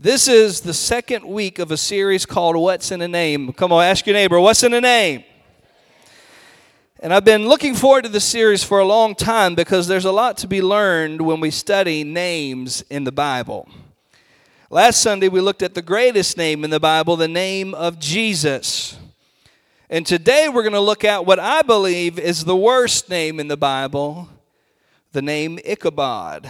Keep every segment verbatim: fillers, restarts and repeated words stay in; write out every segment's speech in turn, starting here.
This is the second week of a series called What's in a Name? Come on, ask your neighbor, what's in a name? And I've been looking forward to this series for a long time because there's a lot to be learned when we study names in the Bible. Last Sunday we looked at the greatest name in the Bible, the name of Jesus. And today we're going to look at what I believe is the worst name in the Bible, the name Ichabod.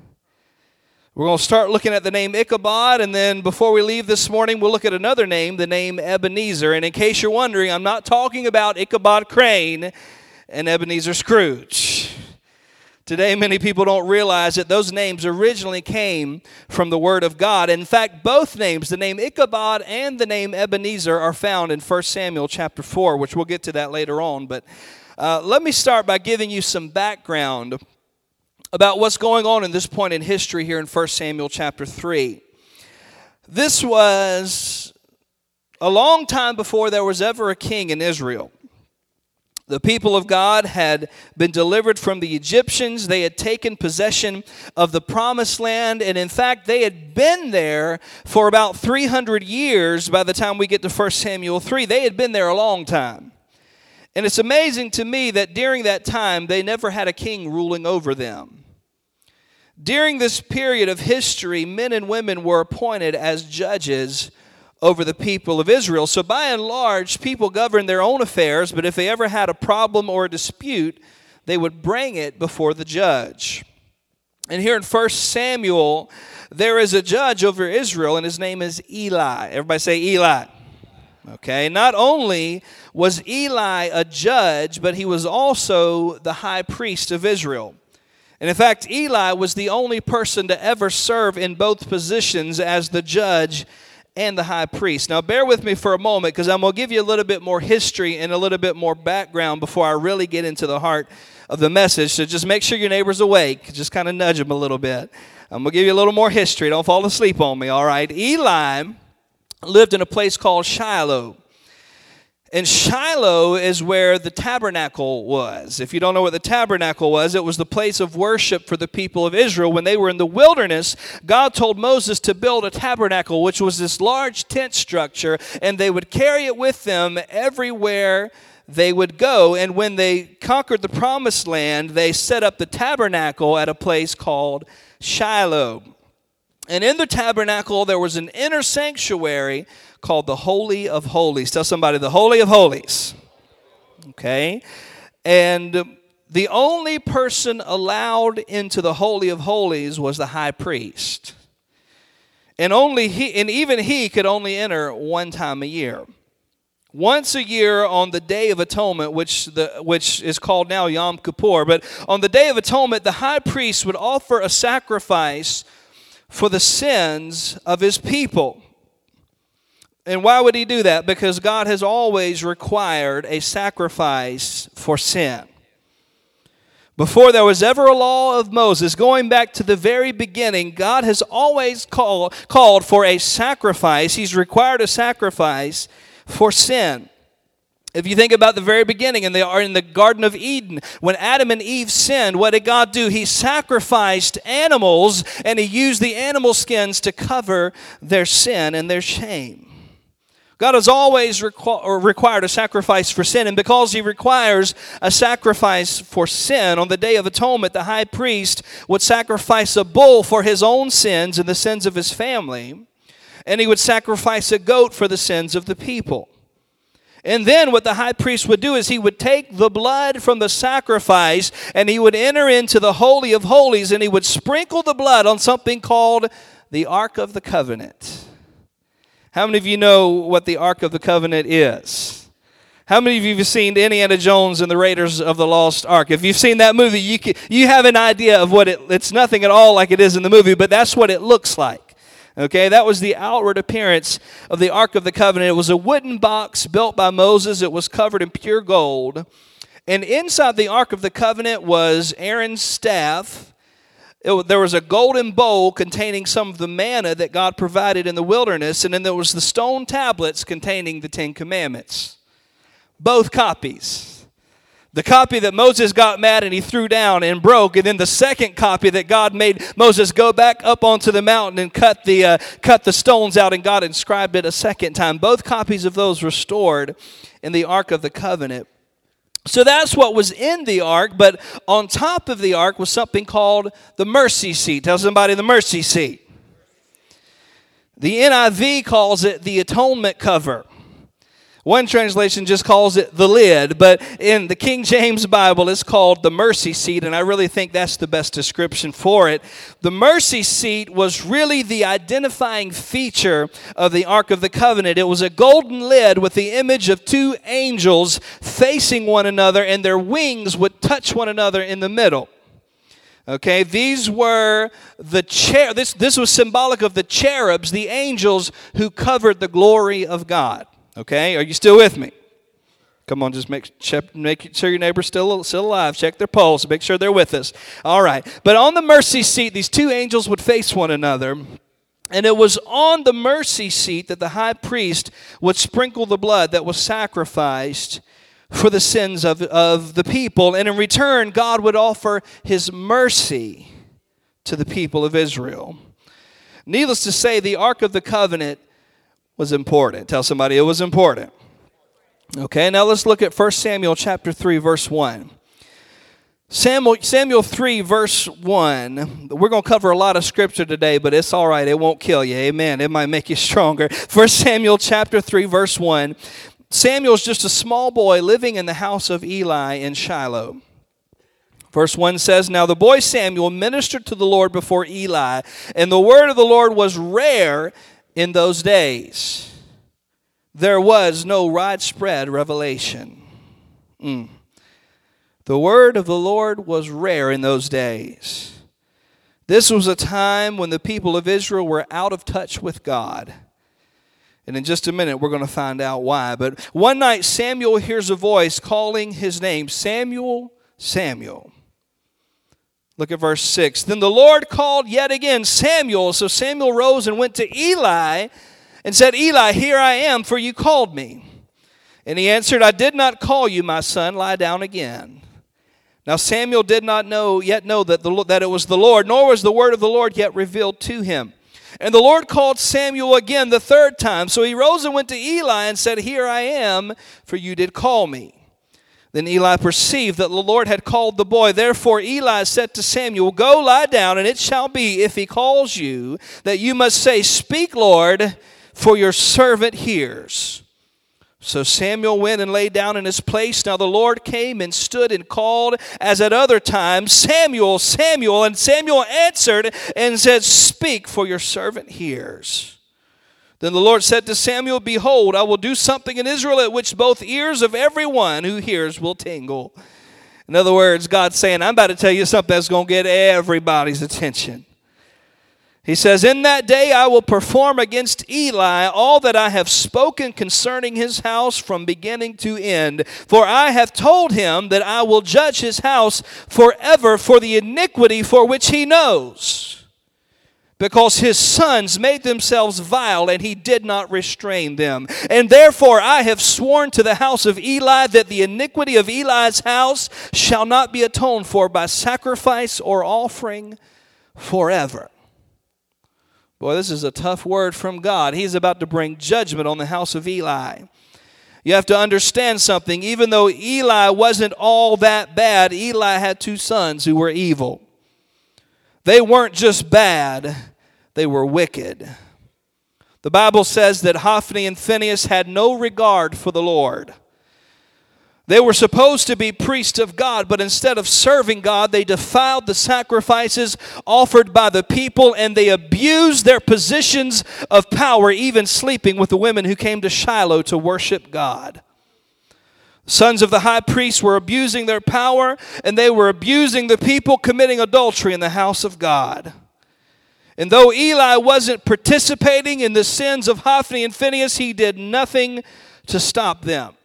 We're going to start looking at the name Ichabod, and then before we leave this morning, we'll look at another name, the name Ebenezer. And in case you're wondering, I'm not talking about Ichabod Crane and Ebenezer Scrooge. Today, many people don't realize that those names originally came from the Word of God. In fact, both names, the name Ichabod and the name Ebenezer, are found in First Samuel chapter four, which we'll get to that later on. But uh, let me start by giving you some background about what's going on in this point in history here in First Samuel chapter three. This was a long time before there was ever a king in Israel. The people of God had been delivered from the Egyptians. They had taken possession of the promised land, and in fact, they had been there for about three hundred years by the time we get to First Samuel three. They had been there a long time. And it's amazing to me that during that time, they never had a king ruling over them. During this period of history, men and women were appointed as judges over the people of Israel. So by and large, people governed their own affairs, but if they ever had a problem or a dispute, they would bring it before the judge. And here in First Samuel, there is a judge over Israel, and his name is Eli. Everybody say Eli. Okay, not only was Eli a judge, but he was also the high priest of Israel. And in fact, Eli was the only person to ever serve in both positions as the judge and the high priest. Now, bear with me for a moment because I'm going to give you a little bit more history and a little bit more background before I really get into the heart of the message. So just make sure your neighbor's awake. Just kind of nudge them a little bit. I'm going to give you a little more history. Don't fall asleep on me, all right? Eli lived in a place called Shiloh. And Shiloh is where the tabernacle was. If you don't know what the tabernacle was, it was the place of worship for the people of Israel. When they were in the wilderness, God told Moses to build a tabernacle, which was this large tent structure, and they would carry it with them everywhere they would go. And when they conquered the promised land, they set up the tabernacle at a place called Shiloh. And in the tabernacle, there was an inner sanctuary called the Holy of Holies. Tell somebody, the Holy of Holies. Okay? And the only person allowed into the Holy of Holies was the high priest. And only he, and even he could only enter one time a year. Once a year on the Day of Atonement, which the which is called now Yom Kippur. But on the Day of Atonement, the high priest would offer a sacrifice for the sins of his people. And why would he do that? Because God has always required a sacrifice for sin. Before there was ever a law of Moses, going back to the very beginning, God has always call, called for a sacrifice. He's required a sacrifice for sin. If you think about the very beginning, and they are in the Garden of Eden, when Adam and Eve sinned, what did God do? He sacrificed animals, and he used the animal skins to cover their sin and their shame. God has always requ- required a sacrifice for sin, and because he requires a sacrifice for sin, on the Day of Atonement, the high priest would sacrifice a bull for his own sins and the sins of his family, and he would sacrifice a goat for the sins of the people. And then what the high priest would do is he would take the blood from the sacrifice and he would enter into the Holy of Holies and he would sprinkle the blood on something called the Ark of the Covenant. How many of you know what the Ark of the Covenant is? How many of you have seen Indiana Jones and the Raiders of the Lost Ark? If you've seen that movie, you can, you have an idea of what it, it's nothing at all like it is in the movie, but that's what it looks like. Okay, that was the outward appearance of the Ark of the Covenant. It was a wooden box built by Moses. It was covered in pure gold. And inside the Ark of the Covenant was Aaron's staff. It, there was a golden bowl containing some of the manna that God provided in the wilderness. And then there was the stone tablets containing the Ten Commandments. Both copies. The copy that Moses got mad and he threw down and broke, and then the second copy that God made Moses go back up onto the mountain and cut the uh, cut the stones out, and God inscribed it a second time. Both copies of those were stored in the Ark of the Covenant. So that's what was in the ark, but on top of the ark was something called the mercy seat. Tell somebody the mercy seat. The N I V calls it the atonement cover. One translation just calls it the lid, but in the King James Bible, it's called the mercy seat, and I really think that's the best description for it. The mercy seat was really the identifying feature of the Ark of the Covenant. It was a golden lid with the image of two angels facing one another, and their wings would touch one another in the middle. Okay, these were the cher- this, this was symbolic of the cherubs, the angels who covered the glory of God. Okay, are you still with me? Come on, just make, check, make sure your neighbor's still, still alive. Check their pulse. Make sure they're with us. All right. But on the mercy seat, these two angels would face one another. And it was on the mercy seat that the high priest would sprinkle the blood that was sacrificed for the sins of, of the people. And in return, God would offer his mercy to the people of Israel. Needless to say, the Ark of the Covenant was important. Tell somebody it was important. Okay, now let's look at First Samuel chapter three, verse one. Samuel, Samuel three, verse one. We're going to cover a lot of scripture today, but it's all right. It won't kill you. Amen. It might make you stronger. First Samuel chapter three, verse one. Samuel's just a small boy living in the house of Eli in Shiloh. Verse one says, "Now the boy Samuel ministered to the Lord before Eli, and the word of the Lord was rare in those days. There was no widespread revelation." Mm. The word of the Lord was rare in those days. This was a time when the people of Israel were out of touch with God. And in just a minute, we're going to find out why. But one night, Samuel hears a voice calling his name, "Samuel, Samuel." Look at verse six. "Then the Lord called yet again, 'Samuel.' So Samuel rose and went to Eli and said, 'Eli, here I am, for you called me.' And he answered, 'I did not call you, my son. Lie down again.' Now Samuel did not know yet know that, the, that it was the Lord, nor was the word of the Lord yet revealed to him. And the Lord called Samuel again the third time. So he rose and went to Eli and said, 'Here I am, for you did call me.' Then Eli perceived that the Lord had called the boy. Therefore Eli said to Samuel, 'Go lie down, and it shall be, if he calls you, that you must say, Speak, Lord, for your servant hears.' So Samuel went and lay down in his place. Now the Lord came and stood and called, as at other times, 'Samuel, Samuel.' And Samuel answered and said, 'Speak, for your servant hears.' Then the Lord said to Samuel, 'Behold, I will do something in Israel at which both ears of everyone who hears will tingle.'" In other words, God's saying, I'm about to tell you something that's going to get everybody's attention. He says, "In that day I will perform against Eli all that I have spoken concerning his house from beginning to end. For I have told him that I will judge his house forever for the iniquity for which he knows, because his sons made themselves vile, and he did not restrain them. And therefore I have sworn to the house of Eli that the iniquity of Eli's house shall not be atoned for by sacrifice or offering forever." Boy, this is a tough word from God. He's about to bring judgment on the house of Eli. You have to understand something. Even though Eli wasn't all that bad, Eli had two sons who were evil. They weren't just bad, they were wicked. The Bible says that Hophni and Phinehas had no regard for the Lord. They were supposed to be priests of God, but instead of serving God, they defiled the sacrifices offered by the people, and they abused their positions of power, even sleeping with the women who came to Shiloh to worship God. Sons of the high priest were abusing their power, and they were abusing the people, committing adultery in the house of God. And though Eli wasn't participating in the sins of Hophni and Phinehas, he did nothing to stop them.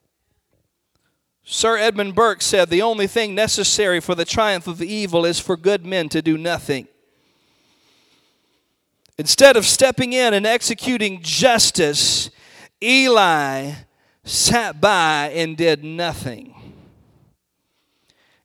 Sir Edmund Burke said, "The only thing necessary for the triumph of evil is for good men to do nothing." Instead of stepping in and executing justice, Eli sat by and did nothing.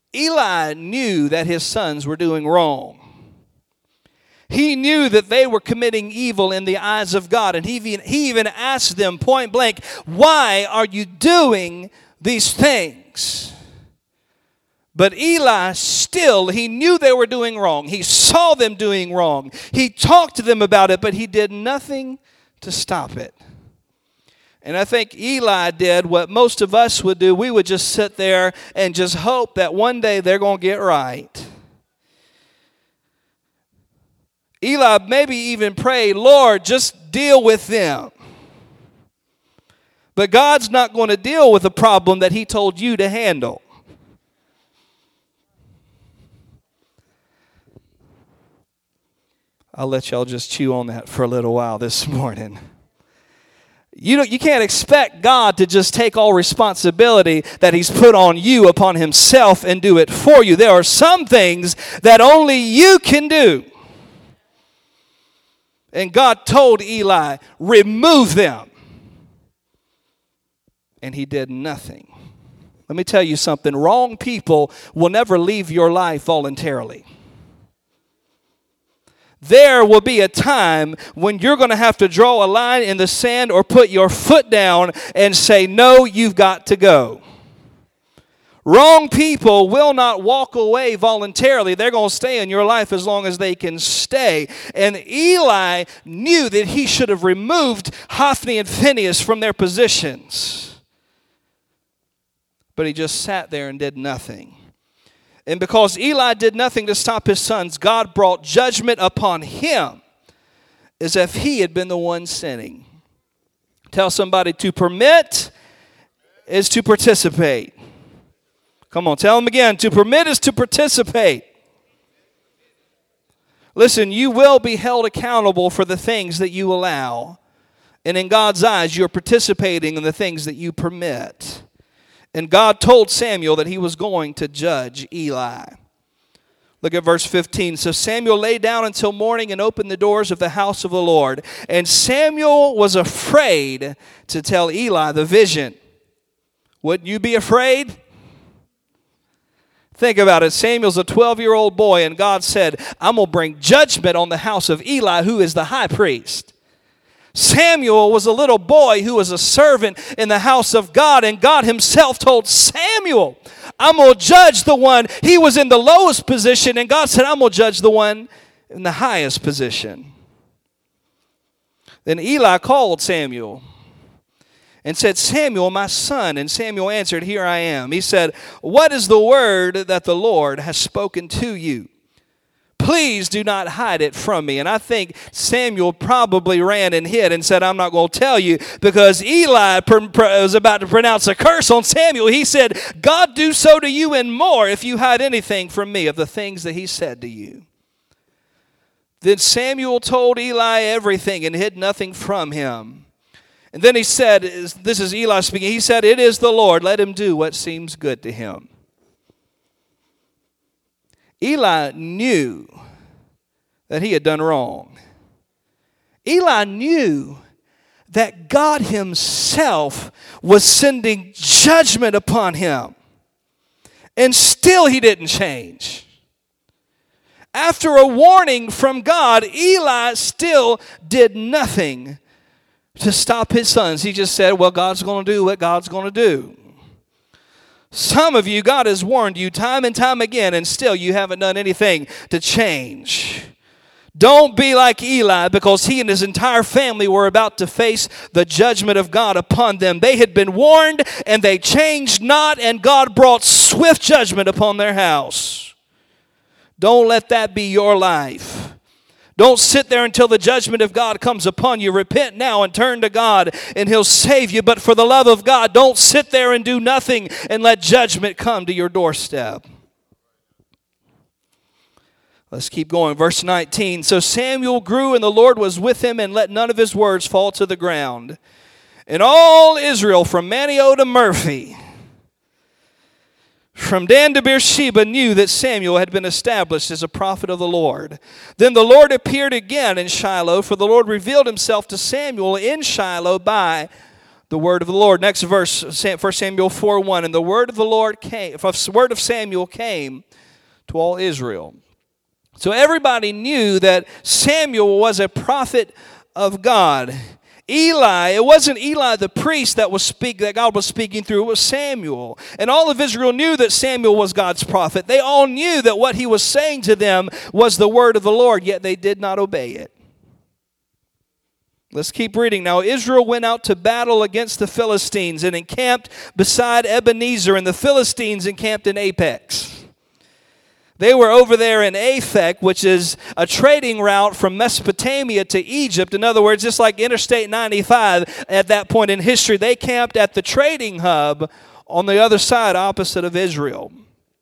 Eli knew that his sons were doing wrong. He knew that they were committing evil in the eyes of God. And he even, he even asked them point blank, why are you doing these things? But Eli still, he knew they were doing wrong. He saw them doing wrong. He talked to them about it, but he did nothing to stop it. And I think Eli did what most of us would do. We would just sit there and just hope that one day they're going to get right. Eli maybe even prayed, Lord, just deal with them. But God's not going to deal with a problem that he told you to handle. I'll let y'all just chew on that for a little while this morning. You don't, you can't expect God to just take all responsibility that he's put on you upon himself and do it for you. There are some things that only you can do. And God told Eli, remove them. And he did nothing. Let me tell you something. Wrong people will never leave your life voluntarily. There will be a time when you're going to have to draw a line in the sand or put your foot down and say, no, you've got to go. Wrong people will not walk away voluntarily. They're going to stay in your life as long as they can stay. And Eli knew that he should have removed Hophni and Phinehas from their positions. But he just sat there and did nothing. And because Eli did nothing to stop his sons, God brought judgment upon him as if he had been the one sinning. Tell somebody, to permit is to participate. Come on, tell them again. To permit is to participate. Listen, you will be held accountable for the things that you allow. And in God's eyes, you're participating in the things that you permit. And God told Samuel that he was going to judge Eli. Look at verse fifteen. So Samuel lay down until morning and opened the doors of the house of the Lord. And Samuel was afraid to tell Eli the vision. Wouldn't you be afraid? Think about it. Samuel's a twelve-year-old boy, and God said, I'm going to bring judgment on the house of Eli, who is the high priest. Samuel was a little boy who was a servant in the house of God, and God himself told Samuel, I'm going to judge the one. He was in the lowest position, and God said, I'm going to judge the one in the highest position. Then Eli called Samuel and said, Samuel, my son. And Samuel answered, here I am. He said, what is the word that the Lord has spoken to you? Please do not hide it from me. And I think Samuel probably ran and hid and said, I'm not going to tell you, because Eli pr- pr- was about to pronounce a curse on Samuel. He said, God do so to you and more if you hide anything from me of the things that he said to you. Then Samuel told Eli everything and hid nothing from him. And then he said, this is Eli speaking, he said, it is the Lord. Let him do what seems good to him. Eli knew that he had done wrong. Eli knew that God himself was sending judgment upon him. And still he didn't change. After a warning from God, Eli still did nothing to stop his sons. He just said, well, God's going to do what God's going to do. Some of you, God has warned you time and time again, and still you haven't done anything to change. Don't be like Eli, because he and his entire family were about to face the judgment of God upon them. They had been warned, and they changed not, and God brought swift judgment upon their house. Don't let that be your life. Don't sit there until the judgment of God comes upon you. Repent now and turn to God, and he'll save you. But for the love of God, don't sit there and do nothing and let judgment come to your doorstep. Let's keep going. Verse nineteen. So Samuel grew, and the Lord was with him, and let none of his words fall to the ground. And all Israel, from Manio to Murphy, from Dan to Beersheba, knew that Samuel had been established as a prophet of the Lord. Then the Lord appeared again in Shiloh, for the Lord revealed himself to Samuel in Shiloh by the word of the Lord. Next verse, First Samuel four one. And the word of the Lord came, the word of Samuel came to all Israel. So everybody knew that Samuel was a prophet of God. Eli, it wasn't Eli the priest that was speak that God was speaking through, it was Samuel. And all of Israel knew that Samuel was God's prophet. They all knew that what he was saying to them was the word of the Lord, yet they did not obey it. Let's keep reading. Now Israel went out to battle against the Philistines and encamped beside Ebenezer, and the Philistines encamped in Apex. They were over there in Aphek, which is a trading route from Mesopotamia to Egypt. In other words, just like Interstate ninety-five at that point in history, they camped at the trading hub on the other side opposite of Israel.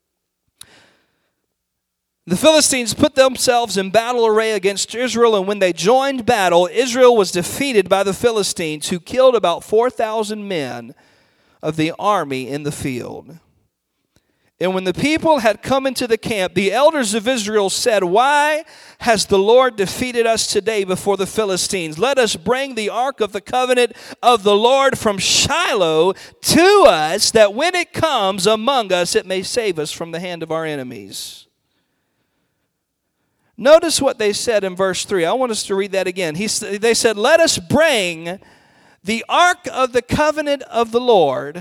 The Philistines put themselves in battle array against Israel, and when they joined battle, Israel was defeated by the Philistines, who killed about four thousand men of the army in the field. And when the people had come into the camp, the elders of Israel said, "Why has the Lord defeated us today before the Philistines? Let us bring the ark of the covenant of the Lord from Shiloh to us, that when it comes among us, it may save us from the hand of our enemies." Notice what they said in verse three. I want us to read that again. He, they said, "Let us bring the ark of the covenant of the Lord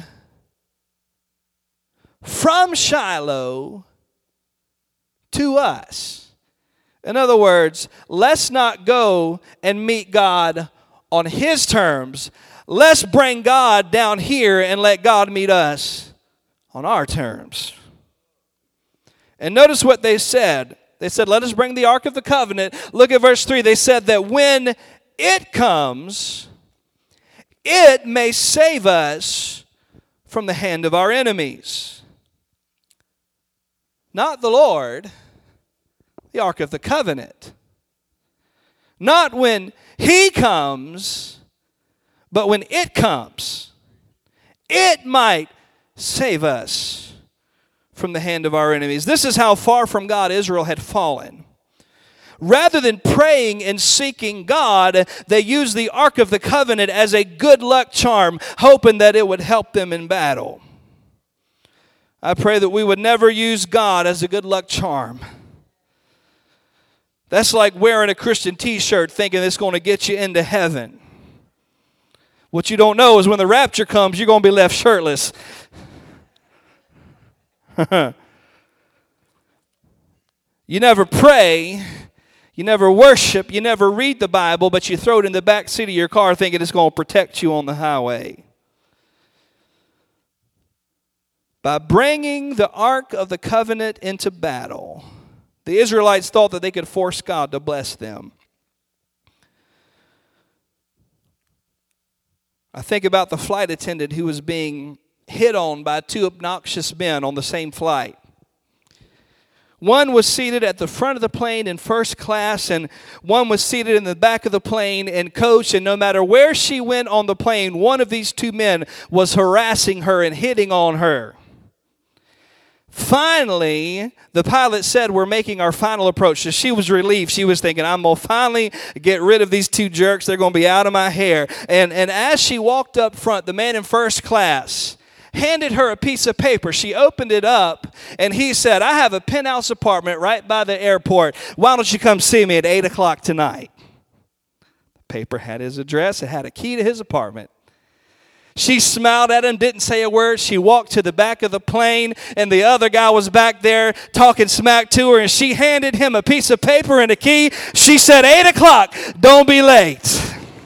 from Shiloh to us." In other words, let's not go and meet God on his terms. Let's bring God down here and let God meet us on our terms. And notice what they said. They said, "Let us bring the ark of the covenant." Look at verse three. They said that when it comes, it may save us from the hand of our enemies. Not the Lord, the ark of the covenant. Not when he comes, but when it comes, it might save us from the hand of our enemies. This is how far from God Israel had fallen. Rather than praying and seeking God, they used the ark of the covenant as a good luck charm, hoping that it would help them in battle. I pray that we would never use God as a good luck charm. That's like wearing a Christian t-shirt thinking it's going to get you into heaven. What you don't know is when the rapture comes, you're going to be left shirtless. You never pray, you never worship, you never read the Bible, but you throw it in the back seat of your car thinking it's going to protect you on the highway. By bringing the ark of the covenant into battle, the Israelites thought that they could force God to bless them. I think about the flight attendant who was being hit on by two obnoxious men on the same flight. One was seated at the front of the plane in first class, and one was seated in the back of the plane in coach, and no matter where she went on the plane, one of these two men was harassing her and hitting on her. Finally, the pilot said, "We're making our final approach." So she was relieved. She was thinking, "I'm going to finally get rid of these two jerks. They're going to be out of my hair." And, and as she walked up front, the man in first class handed her a piece of paper. She opened it up, and he said, "I have a penthouse apartment right by the airport. Why don't you come see me at eight o'clock tonight?" The paper had his address. It had a key to his apartment. She smiled at him, didn't say a word. She walked to the back of the plane, and the other guy was back there talking smack to her, and she handed him a piece of paper and a key. She said, eight o'clock, don't be late.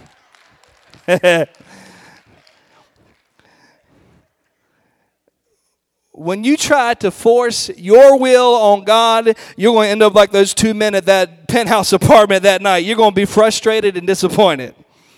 When you try to force your will on God, you're going to end up like those two men at that penthouse apartment that night. You're going to be frustrated and disappointed.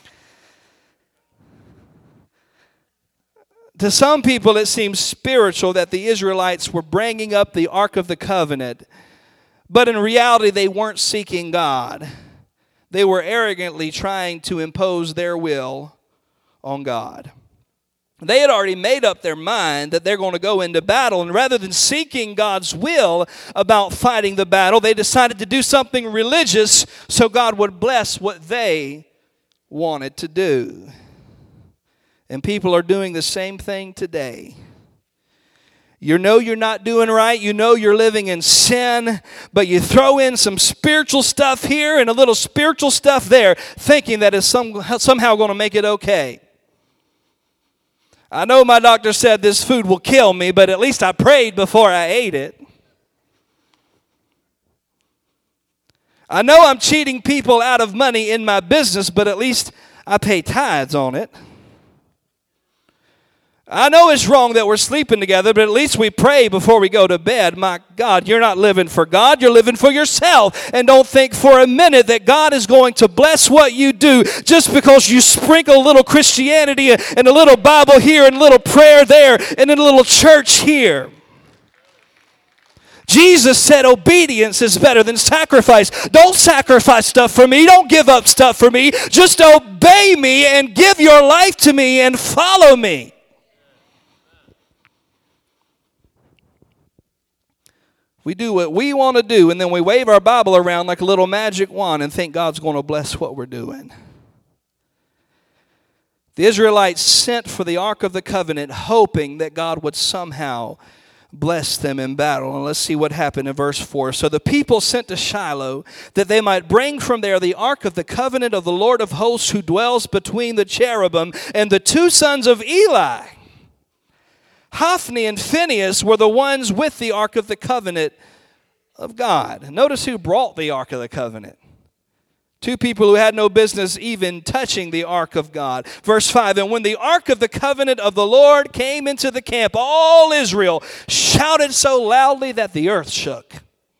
To some people, it seems spiritual that the Israelites were bringing up the Ark of the Covenant, but in reality, they weren't seeking God. They were arrogantly trying to impose their will on God. They had already made up their mind that they're going to go into battle, and rather than seeking God's will about fighting the battle, they decided to do something religious so God would bless what they wanted to do. And people are doing the same thing today. You know you're not doing right. You know you're living in sin. But you throw in some spiritual stuff here and a little spiritual stuff there, thinking that it's some, somehow going to make it okay. I know my doctor said this food will kill me, but at least I prayed before I ate it. I know I'm cheating people out of money in my business, but at least I pay tithes on it. I know it's wrong that we're sleeping together, but at least we pray before we go to bed. My God, you're not living for God, you're living for yourself. And don't think for a minute that God is going to bless what you do just because you sprinkle a little Christianity and a little Bible here and a little prayer there and a little church here. Jesus said obedience is better than sacrifice. Don't sacrifice stuff for me. Don't give up stuff for me. Just obey me and give your life to me and follow me. We do what we want to do, and then we wave our Bible around like a little magic wand and think God's going to bless what we're doing. The Israelites sent for the Ark of the Covenant, hoping that God would somehow bless them in battle. And let's see what happened in verse four. So the people sent to Shiloh that they might bring from there the Ark of the Covenant of the Lord of hosts, who dwells between the cherubim, and the two sons of Eli, Hophni and Phinehas, were the ones with the Ark of the Covenant of God. Notice who brought the Ark of the Covenant. Two people who had no business even touching the Ark of God. Verse five, and when the Ark of the Covenant of the Lord came into the camp, all Israel shouted so loudly that the earth shook.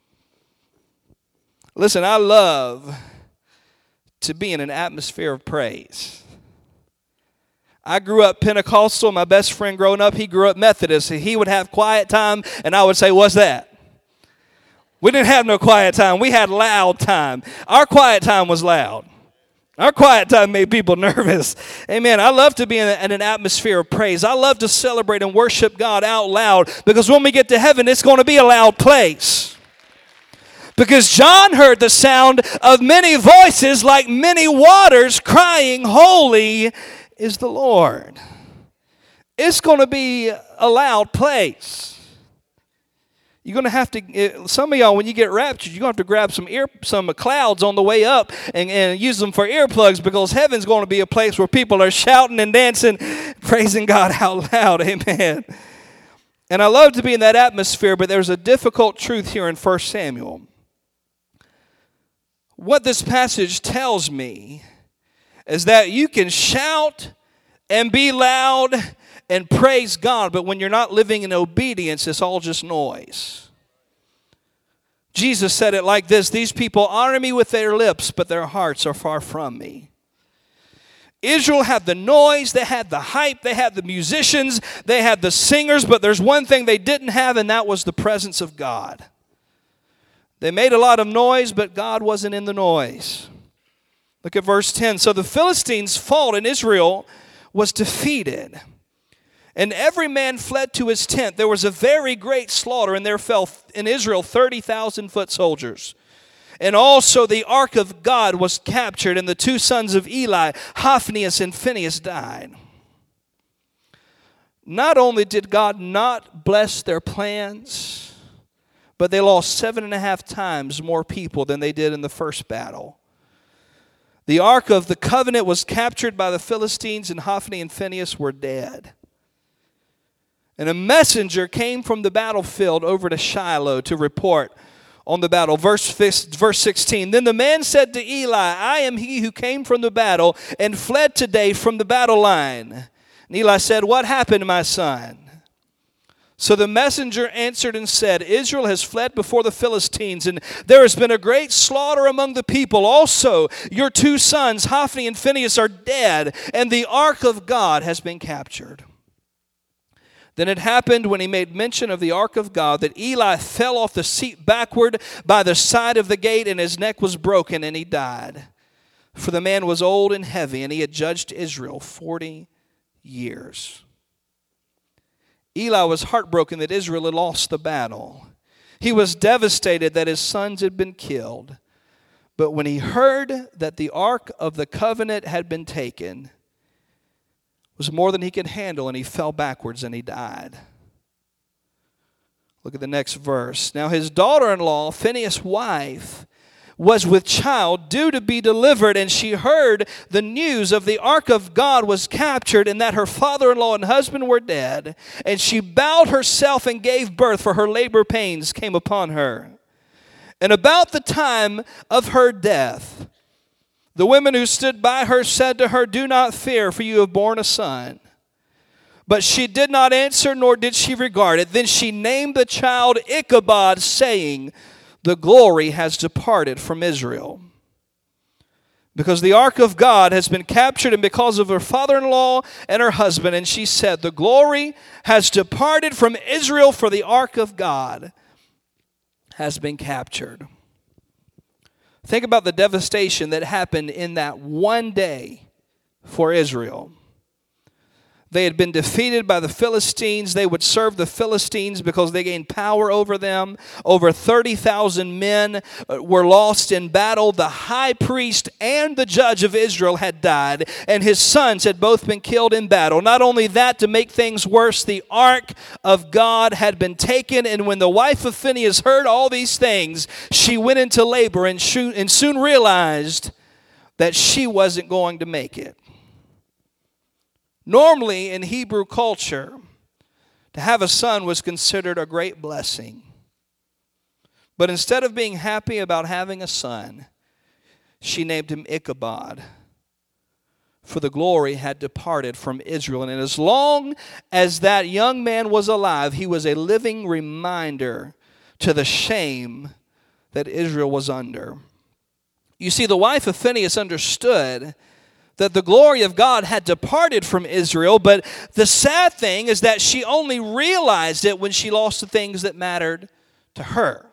Listen, I love to be in an atmosphere of praise. I grew up Pentecostal. My best friend growing up, he grew up Methodist. He would have quiet time, and I would say, what's that? We didn't have no quiet time. We had loud time. Our quiet time was loud. Our quiet time made people nervous. Amen. I love to be in, a, in an atmosphere of praise. I love to celebrate and worship God out loud, because when we get to heaven, it's going to be a loud place. Because John heard the sound of many voices like many waters crying, holy is the Lord. It's going to be a loud place. You're going to have to, some of y'all, when you get raptured, you're going to have to grab some ear, some clouds on the way up and, and use them for earplugs, because heaven's going to be a place where people are shouting and dancing, praising God out loud. Amen. And I love to be in that atmosphere, but there's a difficult truth here in First Samuel. What this passage tells me is that you can shout and be loud and praise God, but when you're not living in obedience, it's all just noise. Jesus said it like this: these people honor me with their lips, but their hearts are far from me. Israel had the noise, they had the hype, they had the musicians, they had the singers, but there's one thing they didn't have, and that was the presence of God. They made a lot of noise, but God wasn't in the noise. Look at verse ten. So the Philistines fought, and Israel was defeated. And every man fled to his tent. There was a very great slaughter, and there fell in Israel thirty thousand foot soldiers. And also the ark of God was captured, and the two sons of Eli, Hophni and Phinehas, died. Not only did God not bless their plans, but they lost seven and a half times more people than they did in the first battle. The ark of the covenant was captured by the Philistines, and Hophni and Phinehas were dead. And a messenger came from the battlefield over to Shiloh to report on the battle. Verse, verse sixteen, then the man said to Eli, I am he who came from the battle and fled today from the battle line. And Eli said, what happened, my son? So the messenger answered and said, Israel has fled before the Philistines, and there has been a great slaughter among the people. Also, your two sons, Hophni and Phinehas, are dead, and the ark of God has been captured. Then it happened, when he made mention of the ark of God, that Eli fell off the seat backward by the side of the gate, and his neck was broken, and he died. For the man was old and heavy, and he had judged Israel forty years. Eli was heartbroken that Israel had lost the battle. He was devastated that his sons had been killed. But when he heard that the ark of the covenant had been taken, was more than he could handle, and he fell backwards and he died. Look at the next verse. Now his daughter-in-law, Phinehas' wife, was with child due to be delivered, and she heard the news of the ark of God was captured and that her father-in-law and husband were dead. And she bowed herself and gave birth, for her labor pains came upon her. And about the time of her death, the women who stood by her said to her, "Do not fear, for you have borne a son." But she did not answer, nor did she regard it. Then she named the child Ichabod, saying, "The glory has departed from Israel." Because the ark of God has been captured, and because of her father-in-law and her husband. And she said, "The glory has departed from Israel, for the ark of God has been captured." Think about the devastation that happened in that one day for Israel. They had been defeated by the Philistines. They would serve the Philistines because they gained power over them. Over thirty thousand men were lost in battle. The high priest and the judge of Israel had died, and his sons had both been killed in battle. Not only that, to make things worse, the ark of God had been taken, and when the wife of Phinehas heard all these things, she went into labor and soon realized that she wasn't going to make it. Normally, in Hebrew culture, to have a son was considered a great blessing. But instead of being happy about having a son, she named him Ichabod, for the glory had departed from Israel. And as long as that young man was alive, he was a living reminder to the shame that Israel was under. You see, the wife of Phinehas understood that the glory of God had departed from Israel, but the sad thing is that she only realized it when she lost the things that mattered to her.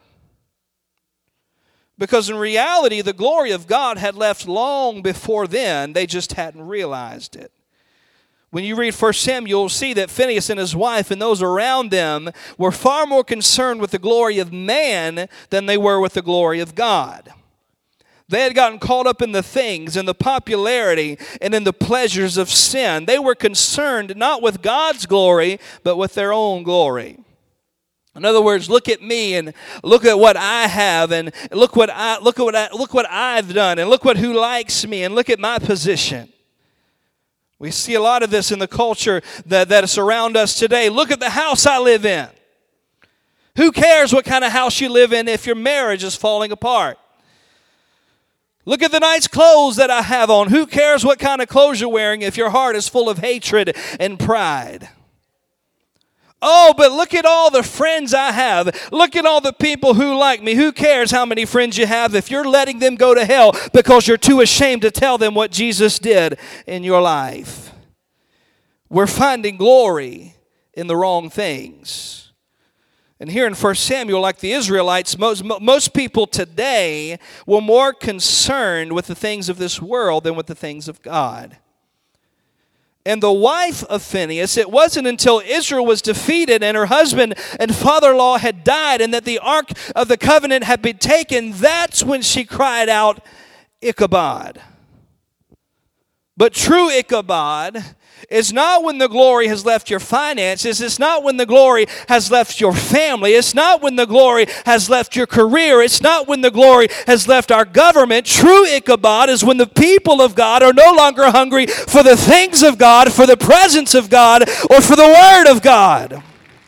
Because in reality, the glory of God had left long before then. They just hadn't realized it. When you read First Samuel, you'll see that Phinehas and his wife and those around them were far more concerned with the glory of man than they were with the glory of God. They had gotten caught up in the things and the popularity and in the pleasures of sin. They were concerned not with God's glory, but with their own glory. In other words, look at me and look at what I have, and look what I look at what I, look what I've done, and look what who likes me, and look at my position. We see a lot of this in the culture that, that is around us today. Look at the house I live in. Who cares what kind of house you live in if your marriage is falling apart? Look at the nice clothes that I have on. Who cares what kind of clothes you're wearing if your heart is full of hatred and pride? Oh, but look at all the friends I have. Look at all the people who like me. Who cares how many friends you have if you're letting them go to hell because you're too ashamed to tell them what Jesus did in your life? We're finding glory in the wrong things. And here in First Samuel, like the Israelites, most, most people today were more concerned with the things of this world than with the things of God. And the wife of Phinehas, it wasn't until Israel was defeated and her husband and father-in-law had died and that the ark of the covenant had been taken, that's when she cried out, Ichabod. But true Ichabod is not when the glory has left your finances. It's not when the glory has left your family. It's not when the glory has left your career. It's not when the glory has left our government. True Ichabod is when the people of God are no longer hungry for the things of God, for the presence of God, or for the Word of God.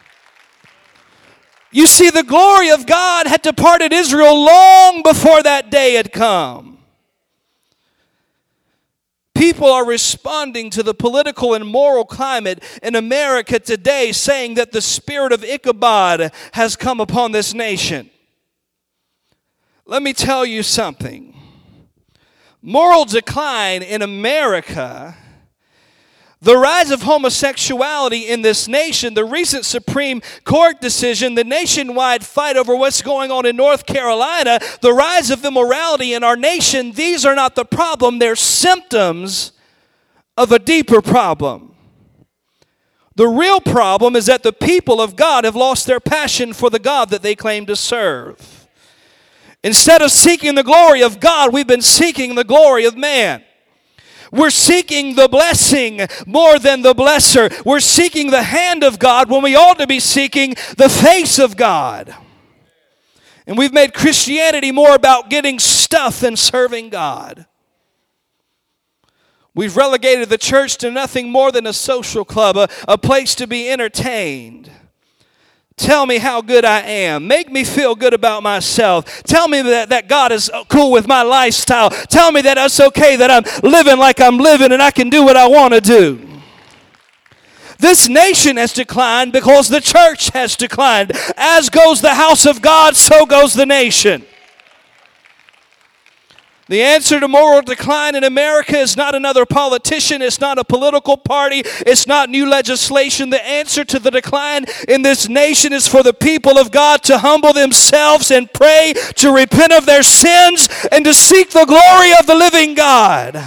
You see, the glory of God had departed Israel long before that day had come. People are responding to the political and moral climate in America today, saying that the spirit of Ichabod has come upon this nation. Let me tell you something. Moral decline in America, the rise of homosexuality in this nation, the recent Supreme Court decision, the nationwide fight over what's going on in North Carolina, the rise of immorality in our nation, these are not the problem. They're symptoms of a deeper problem. The real problem is that the people of God have lost their passion for the God that they claim to serve. Instead of seeking the glory of God, we've been seeking the glory of man. We're seeking the blessing more than the blesser. We're seeking the hand of God when we ought to be seeking the face of God. And we've made Christianity more about getting stuff than serving God. We've relegated the church to nothing more than a social club, a, a place to be entertained. Tell me how good I am. Make me feel good about myself. Tell me that, that God is cool with my lifestyle. Tell me that it's okay that I'm living like I'm living and I can do what I want to do. This nation has declined because the church has declined. As goes the house of God, so goes the nation. The answer to moral decline in America is not another politician. It's not a political party. It's not new legislation. The answer to the decline in this nation is for the people of God to humble themselves and pray, to repent of their sins, and to seek the glory of the living God.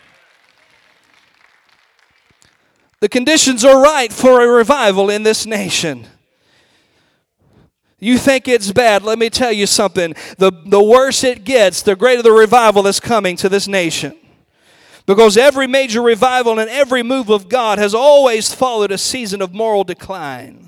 The conditions are right for a revival in this nation. You think it's bad, let me tell you something. The, the worse it gets, the greater the revival that's coming to this nation. Because every major revival and every move of God has always followed a season of moral decline.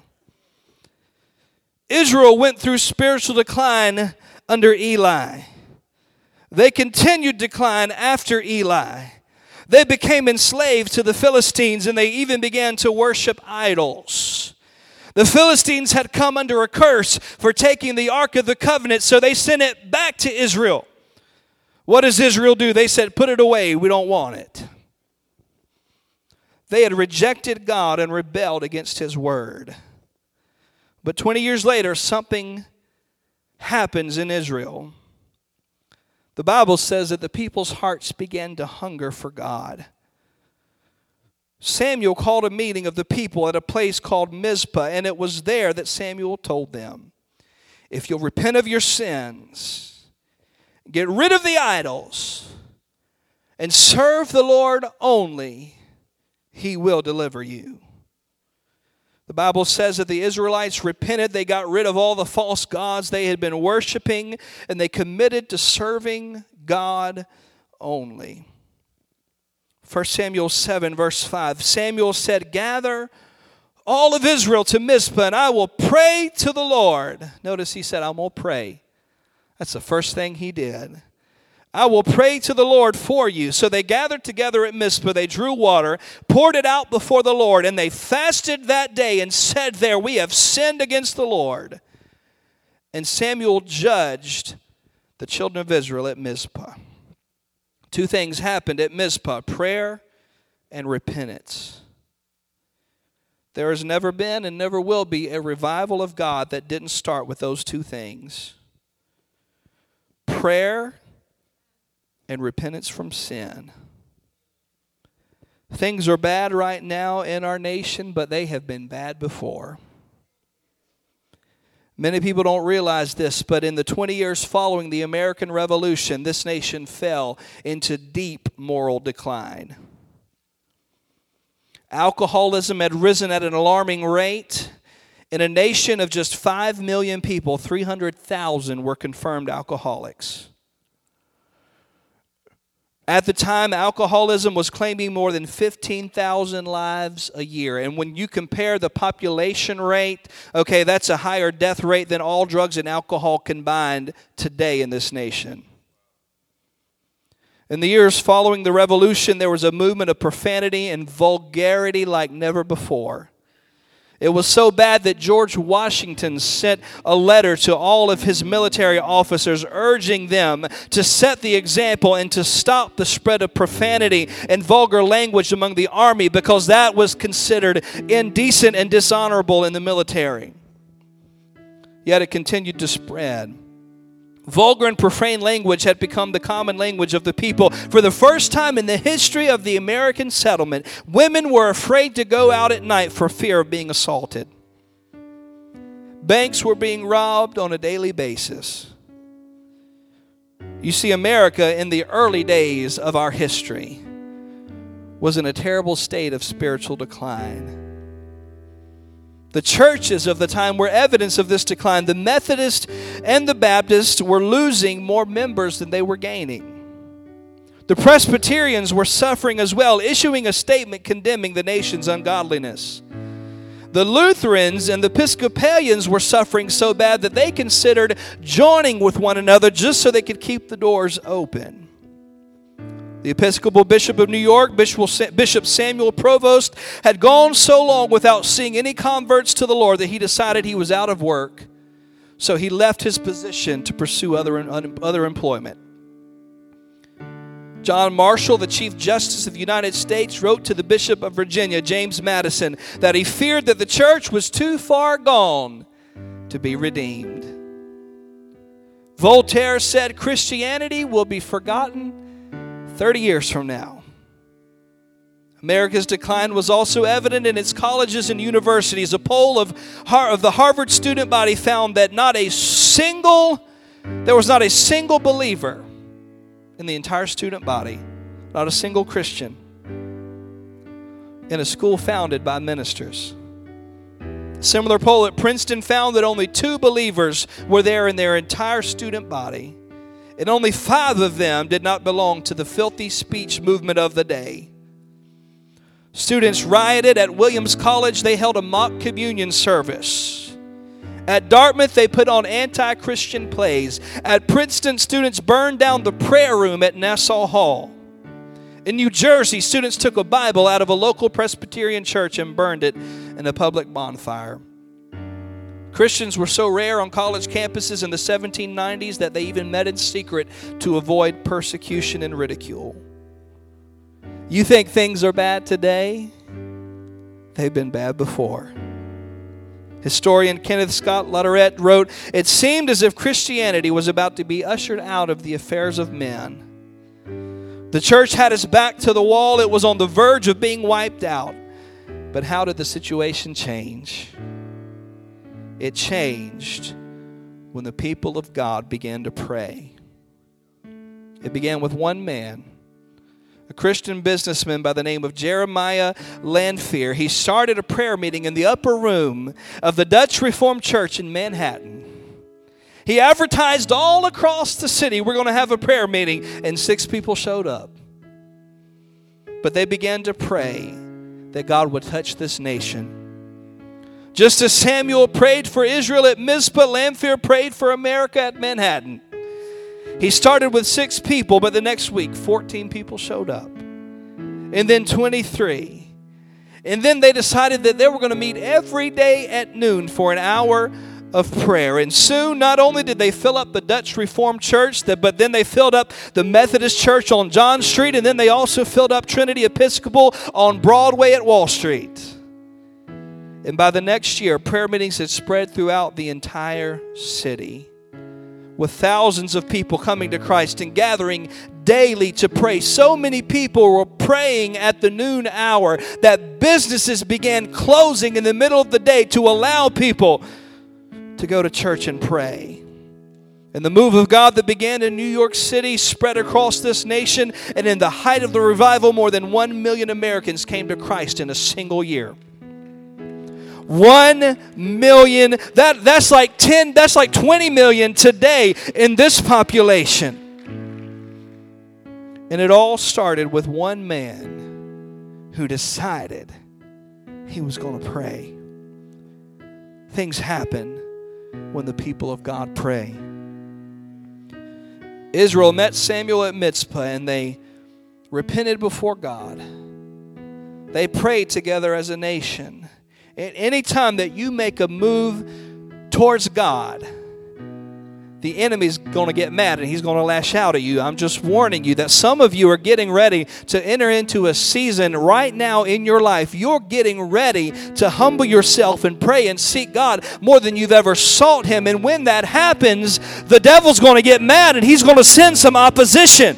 Israel went through spiritual decline under Eli. They continued decline after Eli. They became enslaved to the Philistines, and they even began to worship idols. The Philistines had come under a curse for taking the Ark of the Covenant, so they sent it back to Israel. What does Israel do? They said, put it away, we don't want it. They had rejected God and rebelled against His word. But twenty years later, something happens in Israel. The Bible says that the people's hearts began to hunger for God. Samuel called a meeting of the people at a place called Mizpah, and it was there that Samuel told them, if you'll repent of your sins, get rid of the idols, and serve the Lord only, He will deliver you. The Bible says that the Israelites repented. They got rid of all the false gods they had been worshiping, and they committed to serving God only. First Samuel seven, verse five. Samuel said, gather all of Israel to Mizpah, and I will pray to the Lord. Notice he said, I'm going to pray. That's the first thing he did. I will pray to the Lord for you. So they gathered together at Mizpah. They drew water, poured it out before the Lord, and they fasted that day and said there, we have sinned against the Lord. And Samuel judged the children of Israel at Mizpah. Two things happened at Mizpah, prayer and repentance. There has never been and never will be a revival of God that didn't start with those two things. Prayer and repentance from sin. Things are bad right now in our nation, but they have been bad before. Many people don't realize this, but in the twenty years following the American Revolution, this nation fell into deep moral decline. Alcoholism had risen at an alarming rate. In a nation of just five million people, three hundred thousand were confirmed alcoholics. At the time, alcoholism was claiming more than fifteen thousand lives a year. And when you compare the population rate, okay, that's a higher death rate than all drugs and alcohol combined today in this nation. In the years following the revolution, there was a movement of profanity and vulgarity like never before. It was so bad that George Washington sent a letter to all of his military officers urging them to set the example and to stop the spread of profanity and vulgar language among the army, because that was considered indecent and dishonorable in the military. Yet it continued to spread. Vulgar and profane language had become the common language of the people. For the first time in the history of the American settlement, women were afraid to go out at night for fear of being assaulted. Banks were being robbed on a daily basis. You see, America in the early days of our history was in a terrible state of spiritual decline. The churches of the time were evidence of this decline. The Methodists and the Baptists were losing more members than they were gaining. The Presbyterians were suffering as well, issuing a statement condemning the nation's ungodliness. The Lutherans and the Episcopalians were suffering so bad that they considered joining with one another just so they could keep the doors open. The Episcopal Bishop of New York, Bishop Samuel Provost, had gone so long without seeing any converts to the Lord that he decided he was out of work. So he left his position to pursue other, other employment. John Marshall, the Chief Justice of the United States, wrote to the Bishop of Virginia, James Madison, that he feared that the church was too far gone to be redeemed. Voltaire said Christianity will be forgotten thirty years from now. America's decline was also evident in its colleges and universities. A poll of, of the Harvard student body found that not a single, there was not a single believer in the entire student body, not a single Christian, in a school founded by ministers. A similar poll at Princeton found that only two believers were there in their entire student body, and only five of them did not belong to the filthy speech movement of the day. Students rioted at Williams College. They held a mock communion service. At Dartmouth, they put on anti-Christian plays. At Princeton, students burned down the prayer room at Nassau Hall. In New Jersey, students took a Bible out of a local Presbyterian church and burned it in a public bonfire. Christians were so rare on college campuses in the seventeen nineties that they even met in secret to avoid persecution and ridicule. You think things are bad today? They've been bad before. Historian Kenneth Scott Latourette wrote, "It seemed as if Christianity was about to be ushered out of the affairs of men. The church had its back to the wall. It was on the verge of being wiped out. But how did the situation change? It changed when the people of God began to pray. It began with one man, a Christian businessman by the name of Jeremiah Lanphier. He started a prayer meeting in the upper room of the Dutch Reformed Church in Manhattan. He advertised all across the city, we're going to have a prayer meeting, and six people showed up. But they began to pray that God would touch this nation. Just as Samuel prayed for Israel at Mizpah, Lanphier prayed for America at Manhattan. He started with six people, but the next week, fourteen people showed up. And then twenty-three. And then they decided that they were going to meet every day at noon for an hour of prayer. And soon, not only did they fill up the Dutch Reformed Church, but then they filled up the Methodist Church on John Street, and then they also filled up Trinity Episcopal on Broadway at Wall Street. And by the next year, prayer meetings had spread throughout the entire city, with thousands of people coming to Christ and gathering daily to pray. So many people were praying at the noon hour that businesses began closing in the middle of the day to allow people to go to church and pray. And the move of God that began in New York City spread across this nation, and in the height of the revival, more than one million Americans came to Christ in a single year. One million, that, that's like ten, that's like twenty million today in this population. And it all started with one man who decided he was going to pray. Things happen when the people of God pray. Israel met Samuel at Mizpah and they repented before God. They prayed together as a nation. And any time that you make a move towards God, the enemy's going to get mad and he's going to lash out at you. I'm just warning you that some of you are getting ready to enter into a season right now in your life. You're getting ready to humble yourself and pray and seek God more than you've ever sought Him. And when that happens, the devil's going to get mad and he's going to send some opposition.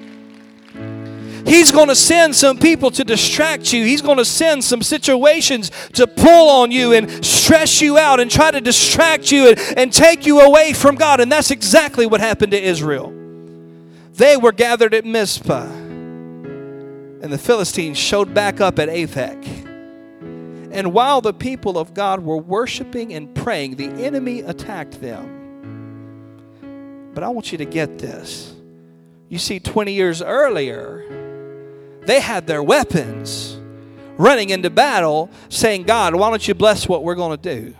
He's going to send some people to distract you. He's going to send some situations to pull on you and stress you out and try to distract you and, and take you away from God. And that's exactly what happened to Israel. They were gathered at Mizpah, and the Philistines showed back up at Aphek. And while the people of God were worshiping and praying, the enemy attacked them. But I want you to get this. You see, twenty years earlier, they had their weapons running into battle saying, God, why don't you bless what we're going to do?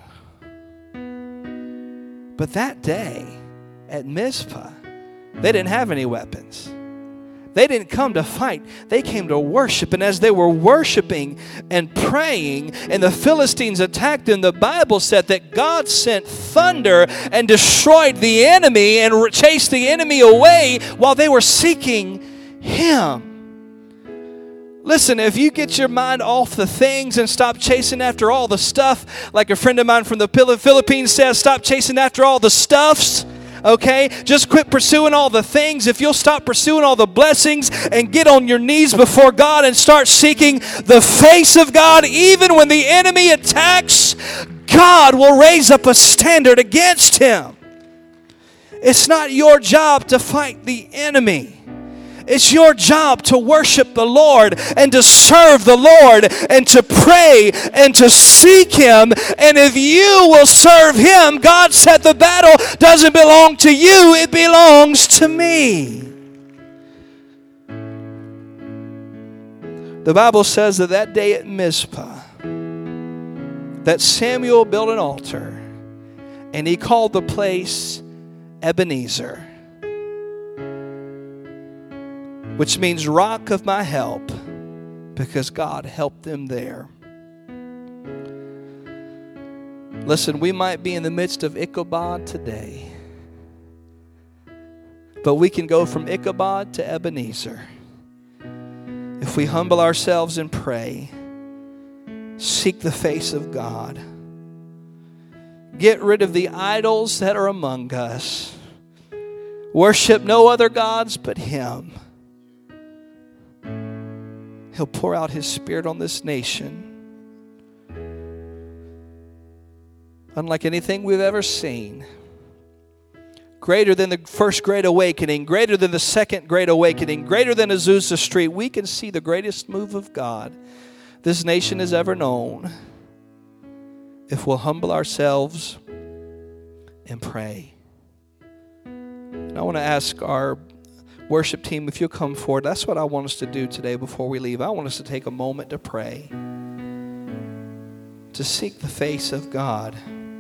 But that day at Mizpah, they didn't have any weapons. They didn't come to fight. They came to worship. And as they were worshiping and praying and the Philistines attacked them, the Bible said that God sent thunder and destroyed the enemy and chased the enemy away while they were seeking Him. Listen, if you get your mind off the things and stop chasing after all the stuff, like a friend of mine from the Philippines says, stop chasing after all the stuffs. Okay, just quit pursuing all the things. If you'll stop pursuing all the blessings and get on your knees before God and start seeking the face of God, even when the enemy attacks, God will raise up a standard against him. It's not your job to fight the enemy. It's your job to worship the Lord and to serve the Lord and to pray and to seek Him. And if you will serve Him, God said the battle doesn't belong to you, it belongs to me. The Bible says that that day at Mizpah, that Samuel built an altar and he called the place Ebenezer, which means rock of my help, because God helped them there. Listen, we might be in the midst of Ichabod today, but we can go from Ichabod to Ebenezer if we humble ourselves and pray, seek the face of God, get rid of the idols that are among us, worship no other gods but Him. He'll pour out His Spirit on this nation unlike anything we've ever seen. Greater than the first Great Awakening, greater than the second Great Awakening, greater than Azusa Street. We can see the greatest move of God this nation has ever known if we'll humble ourselves and pray. And I want to ask our worship team, if you'll come forward. That's what I want us to do today before we leave. I want us to take a moment to pray, to seek the face of God.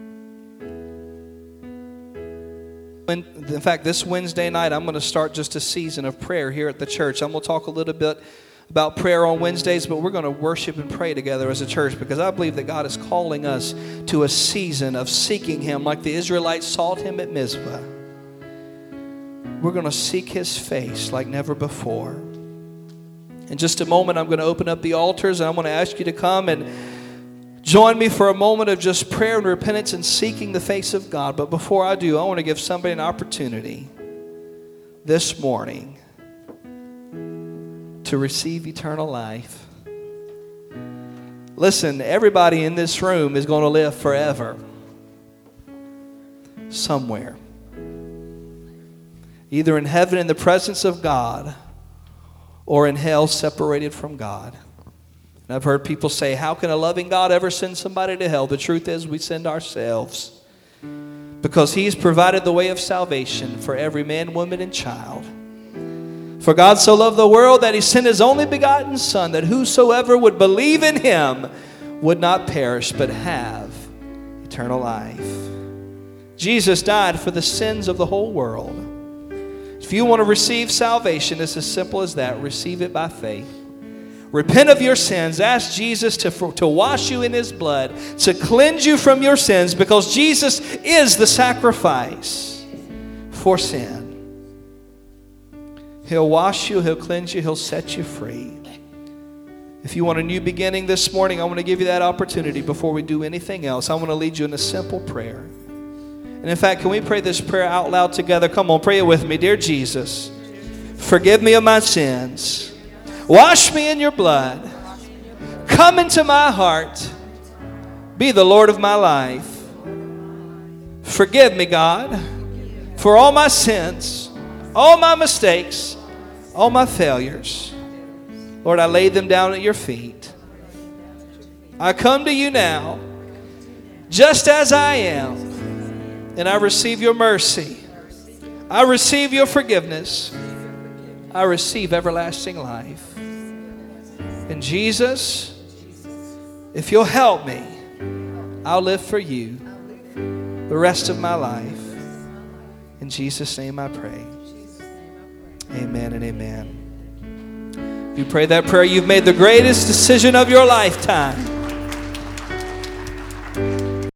In fact, this Wednesday night, I'm going to start just a season of prayer here at the church. I'm going to talk a little bit about prayer on Wednesdays, but we're going to worship and pray together as a church, because I believe that God is calling us to a season of seeking Him like the Israelites sought Him at Mizpah. We're going to seek His face like never before. In just a moment, I'm going to open up the altars, and I'm going to ask you to come and join me for a moment of just prayer and repentance and seeking the face of God. But before I do, I want to give somebody an opportunity this morning to receive eternal life. Listen, everybody in this room is going to live forever somewhere. Either in heaven in the presence of God or in hell separated from God. And I've heard people say, how can a loving God ever send somebody to hell? The truth is we send ourselves, because He's provided the way of salvation for every man, woman, and child. For God so loved the world that He sent His only begotten Son, that whosoever would believe in Him would not perish but have eternal life. Jesus died for the sins of the whole world. If you want to receive salvation, it's as simple as that. Receive it by faith. Repent of your sins. Ask Jesus to, for, to wash you in His blood, to cleanse you from your sins, because Jesus is the sacrifice for sin. He'll wash you, He'll cleanse you, He'll set you free. If you want a new beginning this morning, I want to give you that opportunity before we do anything else. I want to lead you in a simple prayer. And in fact, can we pray this prayer out loud together? Come on, pray it with me. Dear Jesus, forgive me of my sins. Wash me in your blood. Come into my heart. Be the Lord of my life. Forgive me, God, for all my sins, all my mistakes, all my failures. Lord, I lay them down at your feet. I come to you now, just as I am. And I receive your mercy. I receive your forgiveness. I receive everlasting life. And Jesus, if you'll help me, I'll live for you the rest of my life. In Jesus' name I pray. Amen and amen. If you pray that prayer, you've made the greatest decision of your lifetime.